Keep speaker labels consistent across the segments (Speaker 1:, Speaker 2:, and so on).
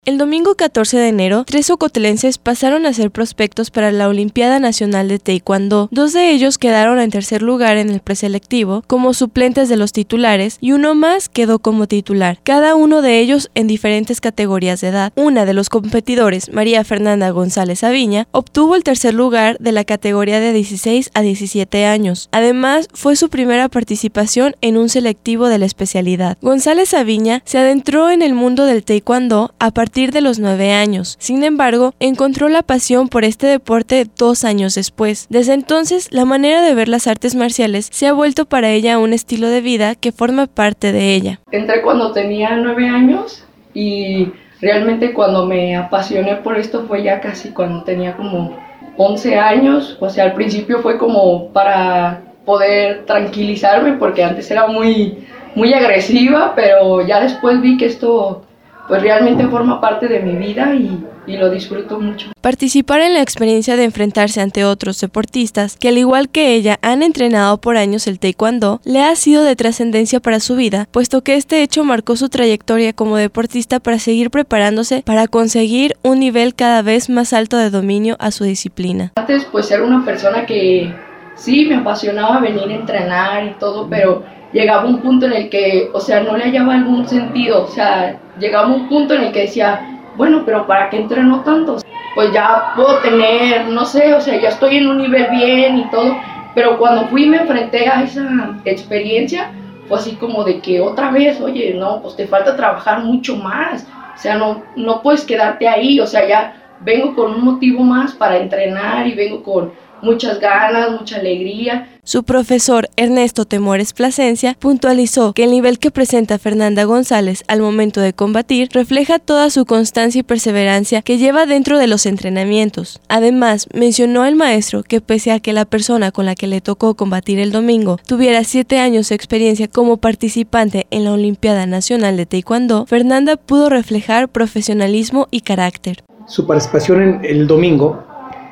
Speaker 1: El domingo 14 de enero, 3 ocotlenses pasaron a ser prospectos para la Olimpiada Nacional de Taekwondo. 2 de ellos quedaron en tercer lugar en el preselectivo como suplentes de los titulares y uno más quedó como titular, cada uno de ellos en diferentes categorías de edad. Una de los competidores, María Fernanda González Aviña, obtuvo el tercer lugar de la categoría de 16 a 17 años. Además, fue su primera participación en un selectivo de la especialidad. González Aviña se adentró en el mundo del Taekwondo a partir de los 9 años. Sin embargo, encontró la pasión por este deporte 2 años después. Desde entonces, la manera de ver las artes marciales se ha vuelto para ella un estilo de vida que forma parte de ella.
Speaker 2: Entré cuando tenía 9 años y realmente cuando me apasioné por esto fue ya casi cuando tenía como 11 años. O sea, al principio fue como para poder tranquilizarme porque antes era muy agresiva, pero ya después vi que esto pues realmente forma parte de mi vida y lo disfruto mucho.
Speaker 1: Participar en la experiencia de enfrentarse ante otros deportistas que al igual que ella han entrenado por años el taekwondo le ha sido de trascendencia para su vida, puesto que este hecho marcó su trayectoria como deportista para seguir preparándose para conseguir un nivel cada vez más alto de dominio a su disciplina.
Speaker 2: Antes pues era una persona que sí me apasionaba venir a entrenar y todo, pero llegaba un punto en el que, o sea, no le hallaba algún sentido, o sea, llegaba un punto en el que decía, bueno, pero ¿para qué entreno tanto? Pues ya puedo tener, no sé, o sea, ya estoy en un nivel bien y todo, pero cuando fui y me enfrenté a esa experiencia, fue así como de que otra vez, oye, no, pues te falta trabajar mucho más, o sea, no puedes quedarte ahí, o sea, ya vengo con un motivo más para entrenar y vengo con muchas ganas, mucha alegría.
Speaker 1: Su profesor Ernesto Temores Plasencia puntualizó que el nivel que presenta Fernanda González al momento de combatir refleja toda su constancia y perseverancia que lleva dentro de los entrenamientos. Además, mencionó el maestro que pese a que la persona con la que le tocó combatir el domingo tuviera 7 años de experiencia como participante en la Olimpiada Nacional de Taekwondo, Fernanda pudo reflejar profesionalismo y carácter.
Speaker 3: Su participación en el domingo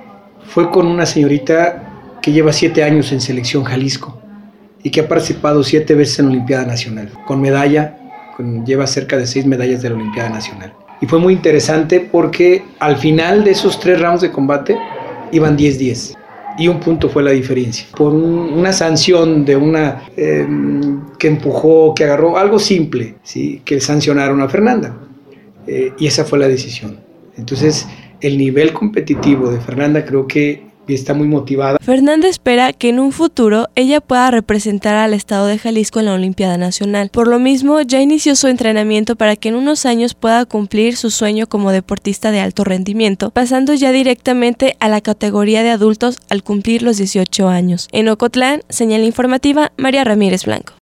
Speaker 3: fue con una señorita que lleva 7 años en Selección Jalisco y que ha participado 7 veces en la Olimpiada Nacional, con medalla, lleva cerca de 6 medallas de la Olimpiada Nacional. Y fue muy interesante porque al final de esos 3 rounds de combate iban 10-10 y un punto fue la diferencia. Por una sanción de una que empujó, que agarró, algo simple, ¿sí? Que sancionaron a Fernanda y esa fue la decisión. Entonces, el nivel competitivo de Fernanda creo que está muy motivada.
Speaker 1: Fernanda espera que en un futuro ella pueda representar al estado de Jalisco en la Olimpiada Nacional. Por lo mismo, ya inició su entrenamiento para que en unos años pueda cumplir su sueño como deportista de alto rendimiento, pasando ya directamente a la categoría de adultos al cumplir los 18 años. En Ocotlán, señal informativa, María Ramírez Blanco.